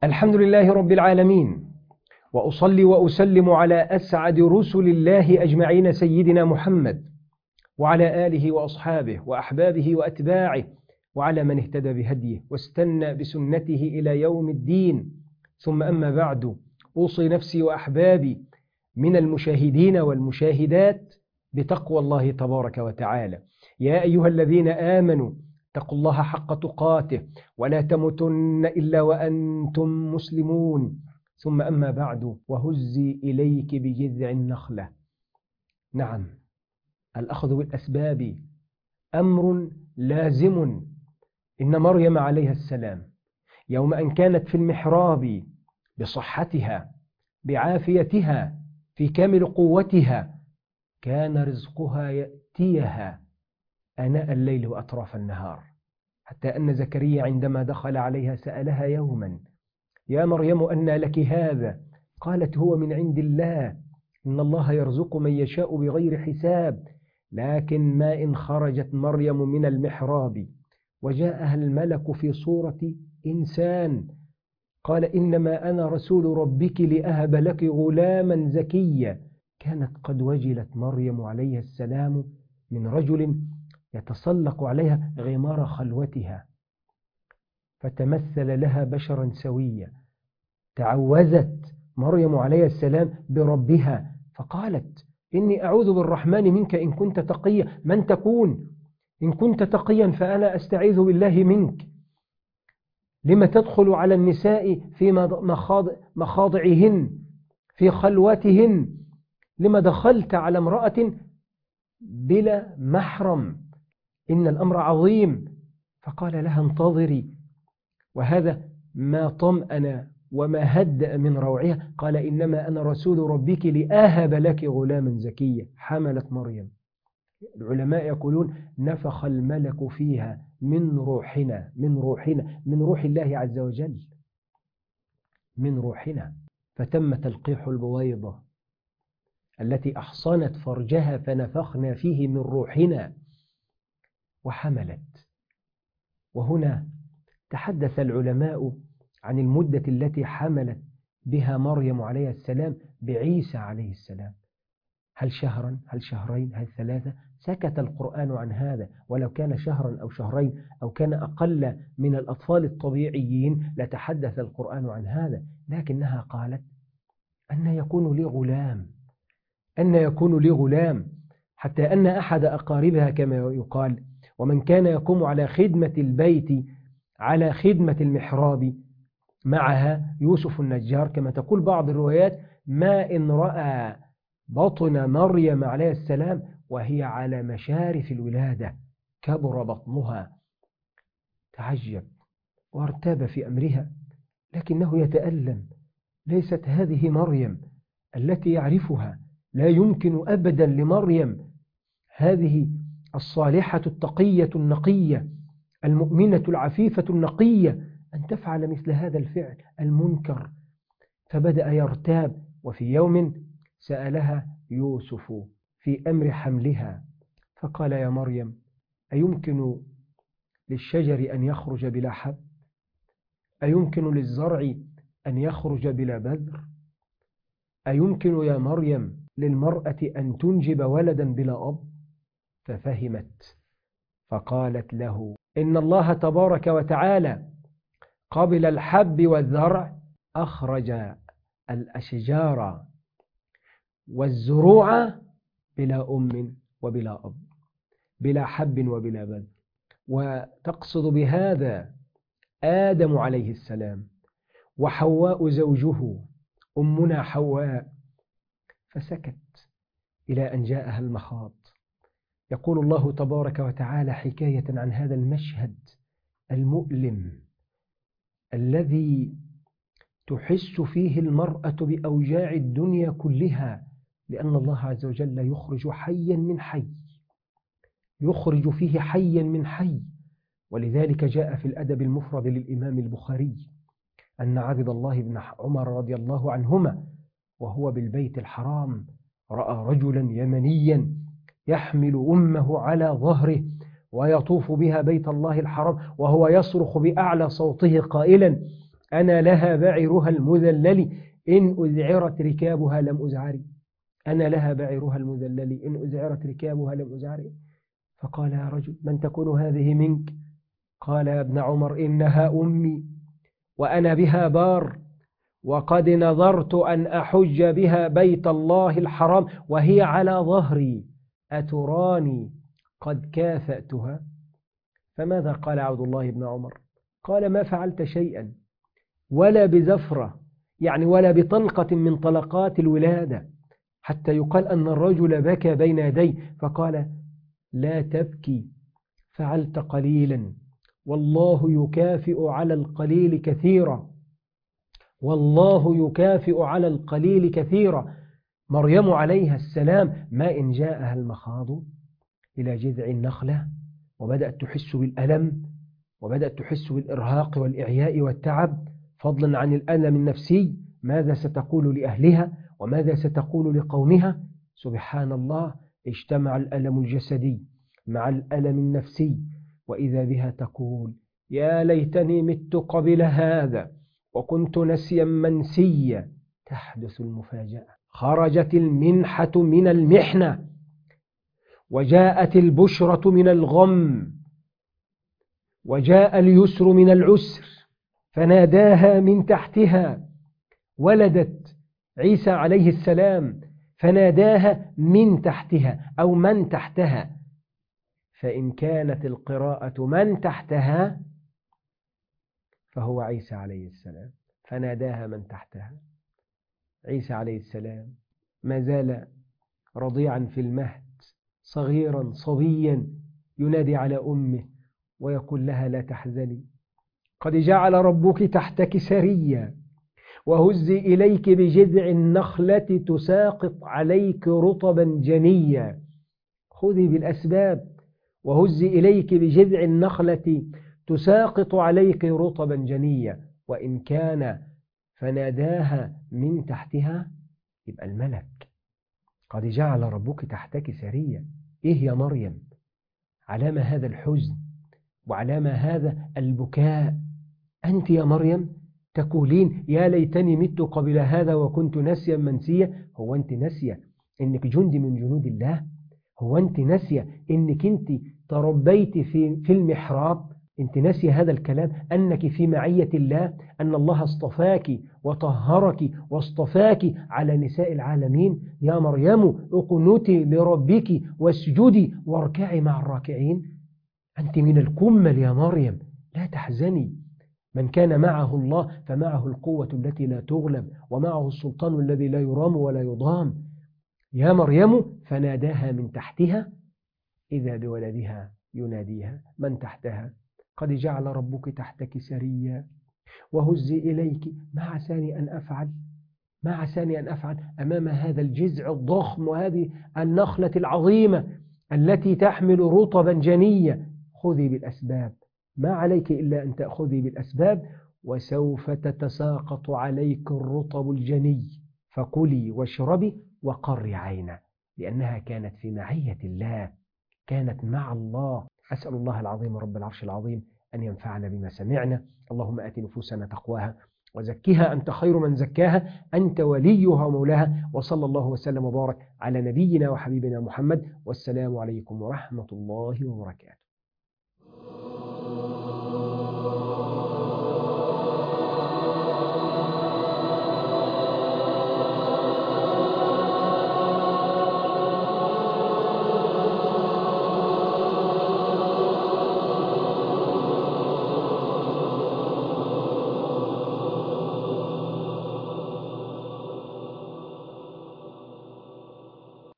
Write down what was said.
الحمد لله رب العالمين، وأصلي وأسلم على أسعد رسل الله أجمعين سيدنا محمد وعلى آله وأصحابه وأحبابه وأتباعه وعلى من اهتدى بهديه واستنى بسنته إلى يوم الدين. ثم أما بعد، أوصي نفسي وأحبابي من المشاهدين والمشاهدات بتقوى الله تبارك وتعالى. يا أيها الذين آمنوا اتقوا الله حق تقاته ولا تموتن إلا وأنتم مسلمون. ثم أما بعد، وهزي إليك بجذع النخلة. نعم، الأخذ بالأسباب أمر لازم. إن مريم عليها السلام يوم أن كانت في المحراب بصحتها بعافيتها في كامل قوتها، كان رزقها يأتيها آناء الليل وأطراف النهار، حتى أن زكريا عندما دخل عليها سألها يوما: يا مريم أنى لك هذا؟ قالت: هو من عند الله، إن الله يرزق من يشاء بغير حساب. لكن ما إن خرجت مريم من المحراب وجاءها الملك في صورة إنسان قال: إنما أنا رسول ربك لأهب لك غلاما زكيا، كانت قد وجلت مريم عليه السلام من رجل يتسلق عليها غمار خلوتها، فتمثل لها بشرا سويا. تعوذت مريم عليه السلام بربها فقالت: إني أعوذ بالرحمن منك إن كنت تقيا. من تكون؟ إن كنت تقيا فأنا أستعيذ بالله منك. لما تدخل على النساء في مخاضعهن في خلوتهن؟ لما دخلت على امرأة بلا محرم؟ إن الأمر عظيم. فقال لها: انتظري. وهذا ما طمأن وما هدأ من روعها. قال: إنما أنا رسول ربك لأهب لك غلاما زكيا. حملت مريم. العلماء يقولون: نفخ الملك فيها من روحنا، من روح الله عز وجل، من روحنا. فتم تلقيح البويضة التي أحصنت فرجها فنفخنا فيه من روحنا وحملت. وهنا تحدث العلماء عن المدة التي حملت بها مريم عليه السلام بعيسى عليه السلام. هل شهرا؟ هل شهرين؟ هل ثلاثة؟ سكت القرآن عن هذا. ولو كان شهرا أو شهرين أو كان أقل من الأطفال الطبيعيين لتحدث القرآن عن هذا. لكنها قالت: أن يكون لي غلام، أن يكون لي غلام، حتى أن أحد أقاربها كما يقال، ومن كان يقوم على خدمة البيت على خدمة المحراب معها يوسف النجار، كما تقول بعض الروايات: ما إن رأى بطن مريم عليه السلام وهي على مشارف الولادة كبر بطنها. تعجب وارتاب في أمرها، لكنه يتألم. ليست هذه مريم التي يعرفها. لا يمكن أبدا لمريم هذه الصالحة التقية النقية المؤمنة العفيفة النقية أن تفعل مثل هذا الفعل المنكر. فبدأ يرتاب. وفي يوم سألها يوسف في أمر حملها فقال: يا مريم، أيمكن للشجر أن يخرج بلا حب؟ أيمكن للزرع أن يخرج بلا بذر؟ أيمكن يا مريم للمرأة أن تنجب ولدا بلا أب؟ ففهمت فقالت له: إن الله تبارك وتعالى قبل الحب والذرع أخرج الأشجار والزروع بلا أم وبلا أب، بلا حب وبلا بذر. وتقصد بهذا آدم عليه السلام وحواء زوجه أمنا حواء. فسكت إلى أن جاءها المخاض. يقول الله تبارك وتعالى حكاية عن هذا المشهد المؤلم الذي تحس فيه المرأة بأوجاع الدنيا كلها، لأن الله عز وجل يخرج حيا من حي، يخرج فيه حيا من حي. ولذلك جاء في الأدب المفرد للإمام البخاري أن عبد الله بن عمر رضي الله عنهما وهو بالبيت الحرام رأى رجلا يمنيا يحمل أمه على ظهره ويطوف بها بيت الله الحرام وهو يصرخ بأعلى صوته قائلا: أنا لها بعيرها المذلل إن أذعرت ركابها لم أزعري. أنا لها بعيرها المذلل إن أذعرت ركابها لم أزعري. فقال يا رجل من تكون هذه منك؟ قال يا ابن عمر إنها أمي وأنا بها بار، وقد نظرت أن أحج بها بيت الله الحرام وهي على ظهري، أتراني قد كافأتها؟ فماذا قال عبد الله بن عمر؟ قال ما فعلت شيئا ولا بزفرة، يعني ولا بطلقة من طلقات الولادة حتى يقال أن الرجل بكى بين يديه. فقال لا تبكي، فعلت قليلا والله يكافئ على القليل كثيرا، والله يكافئ على القليل كثيرا. مريم عليها السلام ما إن جاءها المخاض إلى جذع النخلة وبدأت تحس بالألم وبدأت تحس بالإرهاق والإعياء والتعب، فضلا عن الألم النفسي، ماذا ستقول لأهلها وماذا ستقول لقومها؟ سبحان الله، اجتمع الألم الجسدي مع الألم النفسي، وإذا بها تقول يا ليتني مت قبل هذا وكنت نسيا منسيا. تحدث المفاجأة، خرجت المنحة من المحنة وجاءت البشرة من الغم وجاء اليسر من العسر، فناداها من تحتها. ولدت عيسى عليه السلام فناداها من تحتها أو من تحتها، فإن كانت القراءة من تحتها فهو عيسى عليه السلام، فناداها من تحتها. عيسى عليه السلام ما زال رضيعا في المهد، صغيرا صبيا، ينادي على أمه ويقول لها لا تحزني، قد جعل ربك تحتك سريا، وهزي إليك بجذع النخلة تساقط عليك رطبا جنيا. خذي بالأسباب، وهزي إليك بجذع النخلة تساقط عليك رطبا جنيا. وإن كان فناداها من تحتها، يبقى الملك قد جعل ربك تحتك سريا. إيه يا مريم؟ علام هذا الحزن وعلام هذا البكاء؟ أنت يا مريم تقولين يا ليتني مت قبل هذا وكنت نسيا منسيا. هو أنت ناسية إنك جندي من جنود الله؟ هو أنت ناسية إنك أنت تربيت في المحراب؟ أنت ناسية هذا الكلام، أنك في معية الله، أن الله اصطفاك وطهرك واصطفاك على نساء العالمين. يا مريم اقنتي لربك واسجدي واركعي مع الراكعين. أنت من الكمل يا مريم، لا تحزني. من كان معه الله فمعه القوة التي لا تغلب، ومعه السلطان الذي لا يرام ولا يضام. يا مريم فناداها من تحتها إذا بولدها يناديها من تحتها، قد جعل ربك تحتك سريا وهزي إليك. ما عساني أن أفعل، ما عساني أن أفعل أمام هذا الجذع الضخم وهذه النخلة العظيمة التي تحمل رطبا جنيا. خذي بالأسباب، ما عليك إلا أن تأخذي بالأسباب، وسوف تتساقط عليك الرطب الجني، فكلي واشربي وقري عينا، لأنها كانت في معية الله، كانت مع الله. أسأل الله العظيم رب العرش العظيم أن ينفعنا بما سمعنا. اللهم آت نفوسنا تقواها وزكها أنت خير من زكاها، أنت وليها ومولاها. وصلى الله وسلم وبارك على نبينا وحبيبنا محمد، والسلام عليكم ورحمة الله وبركاته.